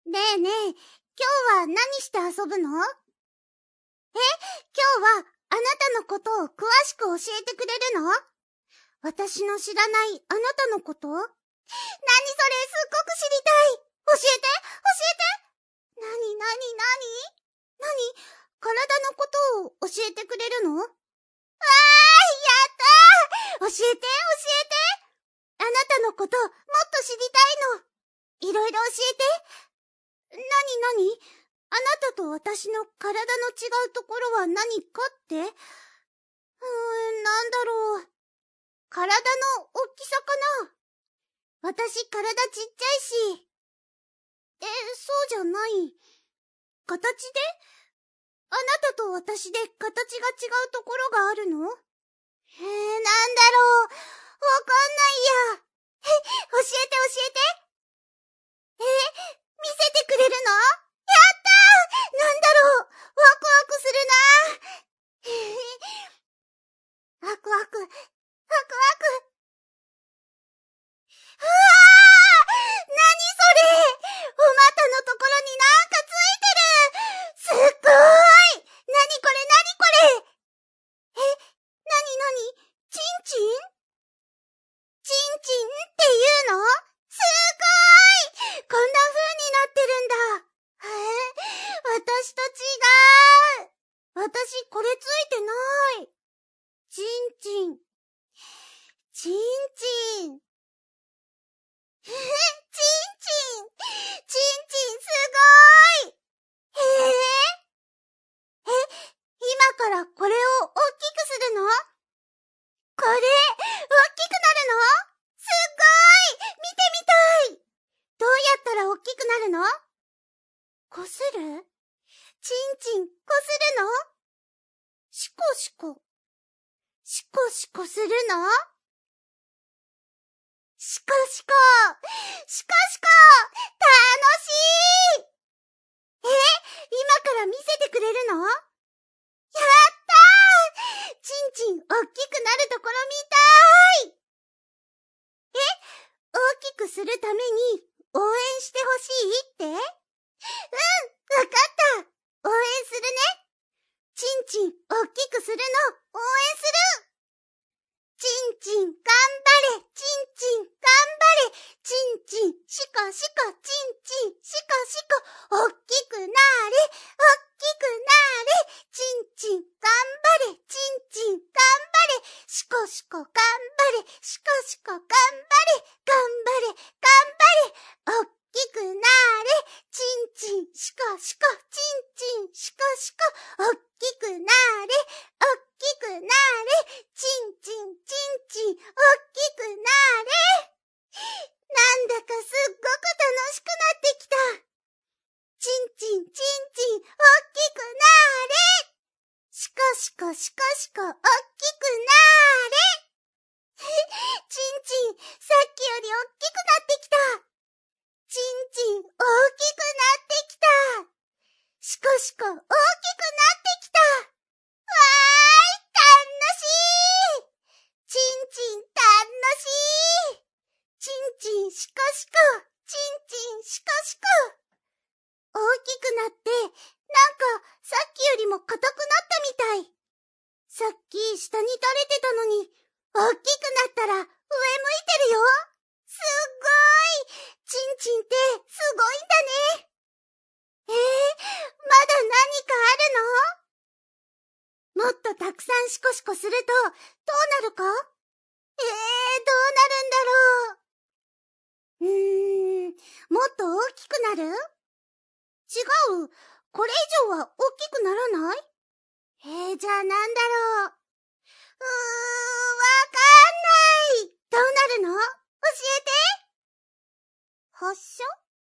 ねえねえ、今日は何して遊ぶの？今日はあなたのことを詳しく教えてくれるの？私の知らないあなたのこと？何それ、すっごく知りたい。教えて、教えて。なに体のことを教えてくれるの？やったー。教えて。あなたのこともっと知りたいの。いろいろ教えて。あなたと私の体の違うところは何かって？なんだろう。体の大きさかな。私体ちっちゃいし。そうじゃない。形で？あなたと私で形が違うところがあるの？なんだろう。わかんないや。教えて。見せてくれるの？やったー。なんだろう。ワクワクするな。ワクワク。うわー！なにそれ！お股のところになんかついてる！すっごーい！なにこれ！チンチン？チンチンっていうの？すごーい！こんな風になってるんだ。私と違う。私これついてない。チンチン。チンチン。チンチンすごーい。今からこれを大きくするの？これ、大きくなるの？すっごーい。見てみたい。どうやったら大きくなるの？こする？チンチンこするの？シコシコするの？シコシコ楽しい！今から見せてくれるの？やったー！チンチン大きくなるところ見たーい！大きくするために応援してほしいって？わかった。応援するね。チンチン大きくするの応援する。チンチン頑張れ。チンチン頑張れ。チンチンシコシコチンチンシコシコ大きくなれ。チンチン頑張れ。チンチン頑張れ。シコシコ頑張れ。シコシコ頑張れ。頑張れ。大きくなれ。チンチンシコシコチンチンシコシコ大きくなれ。チンチン大きくなれ。なんだかすっごく楽しくなってきた。チンチン大きくなれ。シコシコ大きくなれ。チンチンさっきより大きくなってきた。チンチン大きくなってきた。シコシコ大きくなってきた。わーい、楽しい！チンチン楽しい！チンチンシコシコ、チンチンシコシコ。大きくなって、なんかさっきよりも硬くなったみたい。さっき下に垂れてたのに、大きくなったら上向いてるよ。すっごい！チンチンってすごいんだね。まだ何かあるの？もっとたくさんシコシコするとどうなるか？どうなるんだろう。もっと大きくなる？違う。これ以上は大きくならない？じゃあなんだろう。わかんない。どうなるの？教えて。発射？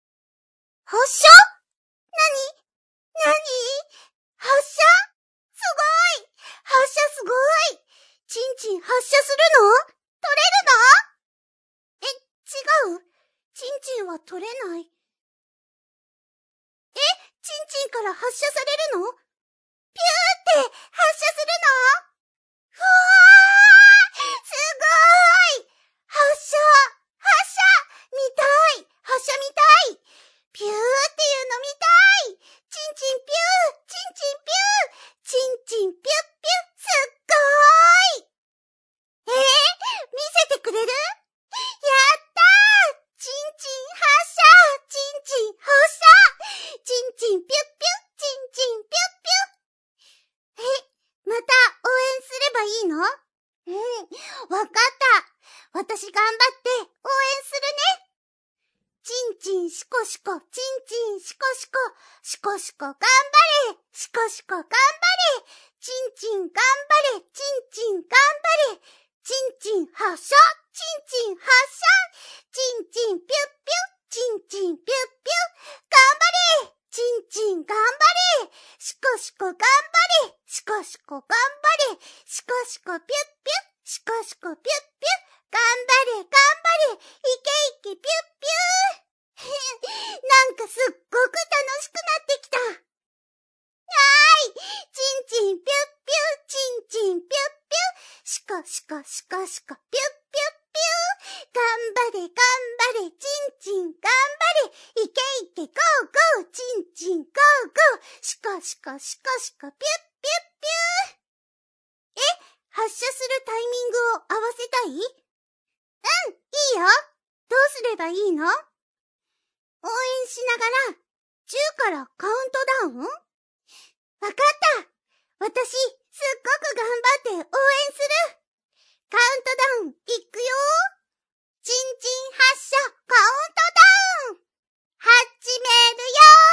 なに？発射？すごい！発射すごい！チンチン発射するの？取れるの？違う。チンチンは取れない。チンチンから発射されるの？ピューって発射するの？うわー！すごーい！発射見たい！発射見たい！ピューっていうんしこしこ、ちんちんしこしこ、しこしこ頑張れ、しこしこ頑張れ、ちんちん頑張れ、ちんちん頑張れ、ちんちん発射、ちんちん発射、ちんちんぴゅっぴゅ、ちんちんぴゅっぴゅ、頑張れ、ちんちん頑張れ、しこしこ頑張れ、しこしこ頑張れ、しこしこぴゅっぴゅ、しこしこぴゅっぴゅ、頑張れ頑張れ、いけいけぴゅっぴゅなんかすっごく楽しくなってきた。はーい、ちんちんぴゅっぴゅ、ちんちんぴゅっぴゅ、しこしこしこしこぴゅっぴゅっぴゅ、頑張れ頑張れ、ちんちん頑張れ、いけいけゴーゴー、ちんちんゴーゴー、しこしこしこしこぴゅっぴゅっぴゅ。発射するタイミングを合わせたい？うん、いいよ。どうすればいいの？応援しながら、10からカウントダウン？わかった。私、すっごく頑張って応援する。カウントダウン、いくよ。ちんちん発射、カウントダウン。始める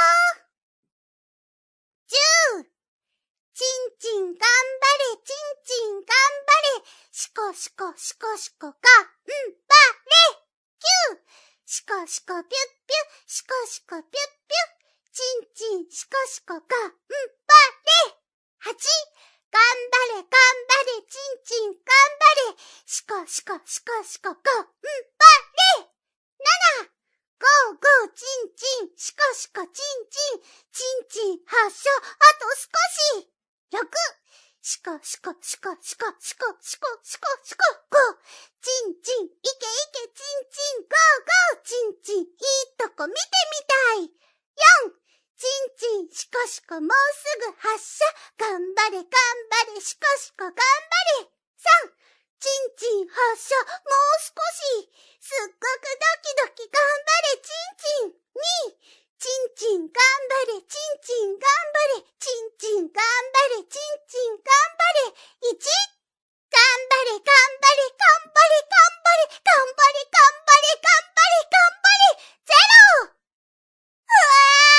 よ。10。ちんちん頑張れ、ちんちん頑張れ、しこしこしこしこがんばれ、9、しこしこぴゅっぴゅ、しこしこぴゅっぴゅ、ちんちんしこしこがんばれ、8、頑張れ頑張れ、ちんちん頑張れ、しこしこしこしこがんばれ、7、ゴーゴーちんちん、しこしこちんちん、ちんちん発射、あと少し。6、しこしこしこしこしこしこしこしこ、5、ちんちん、いけいけちんちん、ゴーゴー、ちんちん、いいとこ見てみたい。4、ちんちん、しこしこもうすぐ発射、頑張れ頑張れ、しこしこ頑張れ。3、ちんちん発射、もう少し。すっごくドキドキ頑張れ、ちんちん。2、ちんちん頑張れ、ちんちん頑張れ、ちんちん頑張れ、ちんちん頑張れ。1、頑張れ、頑張れ、頑張れ、頑張れ、頑張れ、頑張れ、頑張れ、頑張れ、0。うわ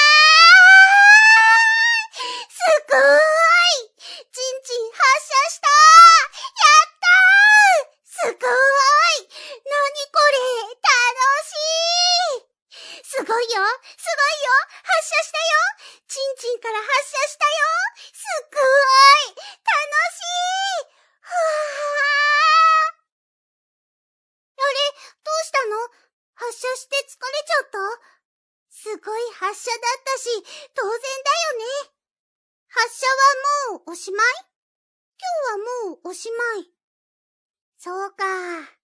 ー！すごーい！ちんちん発射したー！やったー！すごーい！なにこれ！楽しい！すごいよ！すごいよ！発射したよ！ちんちんから発射したよ！すごーい！楽しい！ふわー！あれ、どうしたの？発射して疲れちゃった？すごい発射だったし、当然だよね。発射はもうおしまい？今日はもうおしまい。そうか。